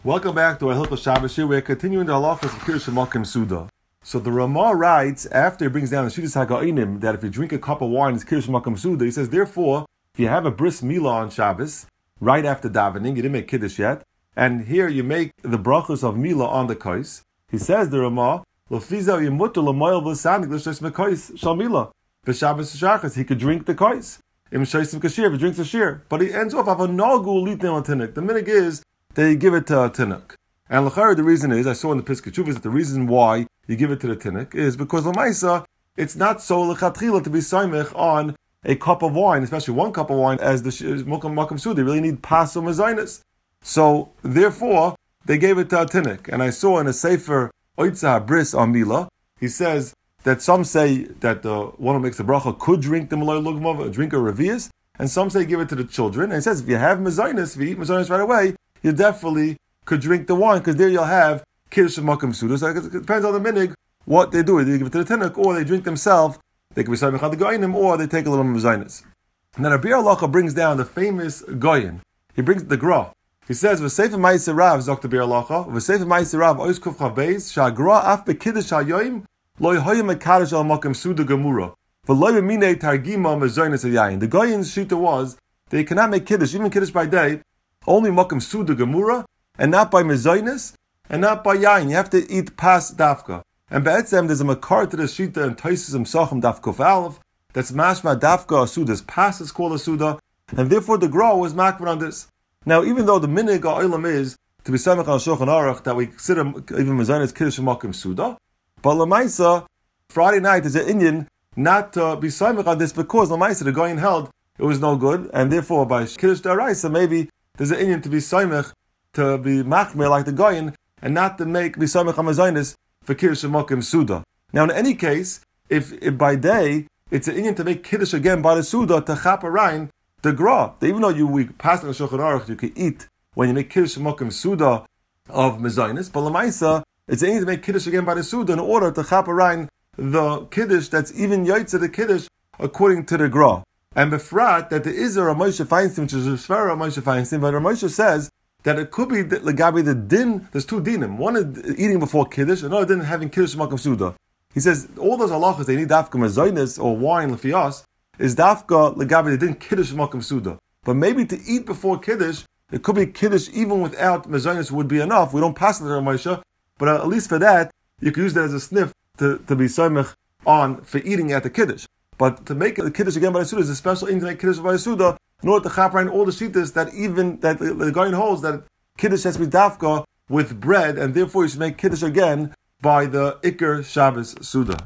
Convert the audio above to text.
Welcome back to our Hilchos Shabbos. We're continuing the halachas of Kirush Makom Suda. So the Ramah writes, after he brings down the Shittas HaGa'inim, that if you drink a cup of wine, it's Kirush Makom Suda. He says, therefore, if you have a bris milah on Shabbos, right after davening, you didn't make Kiddush yet, and here you make the brachos of milah on the kos, he says, the Ramah, L'fiza yimutu l'moyel v'sanik l'shos mekos shal milah. B'Shabbos Shachas, he could drink the kos. Im shaysim kashir, if he drinks a shir. But he ends off, of a nagu litnei l'tinik. The minig is, they give it to a tinuk. And l'chara, the reason is, I saw in the Piskei Teshuvos that the reason why you give it to the tinuk is because l'maisa, it's not so l'chatchila to be saimech on a cup of wine, especially one cup of wine, as the Makom Suda. They really need pasul mezainis. So, therefore, they gave it to a tinuk. And I saw in a sefer Oitza Bris on Mila, he says that some say that the one who makes the bracha could drink the malay lugmav, drink a revius, and some say give it to the children. And he says if you have mezainis, if you eat mezainis right away, you definitely could drink the wine, because there you'll have Kiddush Makom Suda. So it depends on the minig, what they do. Either they give it to the tinuk, or they drink themselves. They can be Samech Ad Goyinim, or they take a little mezainis. And then Rabbi Arlacha brings down the famous Goyin. He brings the Gra. He says, V'sefer Ma'aseh Rav, Zok Rabbi Arlacha, V'sefer Ma'aseh Rav, Ois Kuf Chav Beis, Sha'gra af beKiddush HaYoyim, Lo Yehoyim Mekadosh Al Makom Suda Gemura, V'lo Yeminei Targima Mezainis HaYayin. The Goyin's shita was, they cannot make Kiddush, even Kiddush by day, only Makom Suda Gemura, and not by mezainis, and not by yain. You have to eat pas dafka. And be'etzem, there's a makar to the shita and Taisus Sachim Daf Kuf Aleph, that's mashma dafka asuda's pas is called a suda, and therefore the Gra was makbar on this. Now, even though the minig ha'olam is to be samech on Shulchan Aruch that we consider even mezainis Kiddush Makom Suda, but lamaisa Friday night is an Indian not to be samech on this because lamaisa the Goyin held it was no good, and therefore by Kiddush D'Oraisa maybe there's an Indian to be samech, to be machmir like the Goyin, and not to make be samech on mezainis for Kiddush Makom Suda. Now, in any case, if by day it's an Indian to make Kiddush again by the Suda to chap arayin the Gra. Even though we pass on the Shulchan Aruch, you can eat when you make Kiddush Makom Suda of mezainis, but lamaisa it's an Indian to make Kiddush again by the Suda in order to chap arayin the Kiddush that's even yaitza the Kiddush according to the Gra. And befrat that there is a Ramosha Feinstein, which is a Shvara Ramosha Feinstein, but Ramosha says that it could be legabi the din. There's two dinim. One is eating before Kiddush, another din having Kiddush Makom Suda. He says all those halachas they need dafka mezainis or wine lefias is dafka legabi the din Kiddush Makom Suda. But maybe to eat before Kiddush, it could be Kiddush even without mezainis would be enough. We don't pass it to Ramosha, but at least for that you can use that as a sniff to be samech on for eating at the Kiddush. But to make the Kiddush again by the Suda is a special thing to make Kiddush by the Suda in order to chap around all the shittas that even that the Goyin holds that Kiddush has to be dafka with bread, and therefore you should make Kiddush again by the Iker Shabbos Suda.